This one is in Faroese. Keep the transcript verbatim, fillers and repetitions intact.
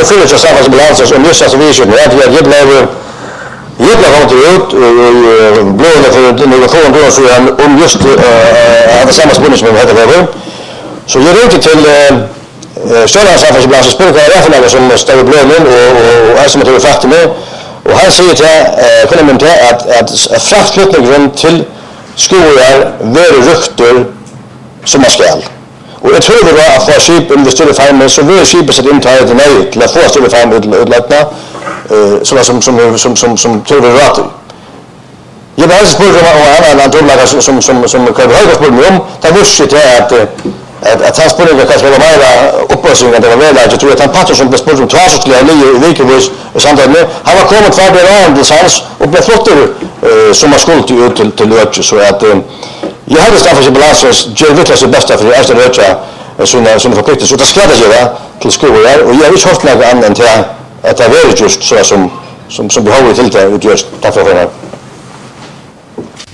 fyller sig samhällsbalans om just alltså vi kör med att jag blev jag blev hållit ut och blåna för några få år så om just att samhällsbalans som heter det. Så jag ringde till Sjölands samhällsbalans och spelade jag för som stod blånen och och som det var faktum och han säger till kunde man ta att att fraktflyttningen till skogar väldigt rykter som man skall. Och jag tror det var att få skip under större farmen så vill skipet sätta in taget nej till att få större farmen utlättna så som som som som som tror det rätt. Jag bara spår om och annan antrollaga som som som som kan höra på mig om det visste det att att att transportera kanske var mer uppassning än det var väl jag tror att han passar som bespår som två skulle nio i veckan och samtidigt med han var kommit för det runt sans och blev flott som man skulle ut till till Lötje så att jag hade straffat sig balansen gör virkelig sitt bästa för det är Lötje såna såna förpliktelser så det ska det göra till skolan och jag har inte haft något annat än till att det är just så som som som behöver till det just tack för det.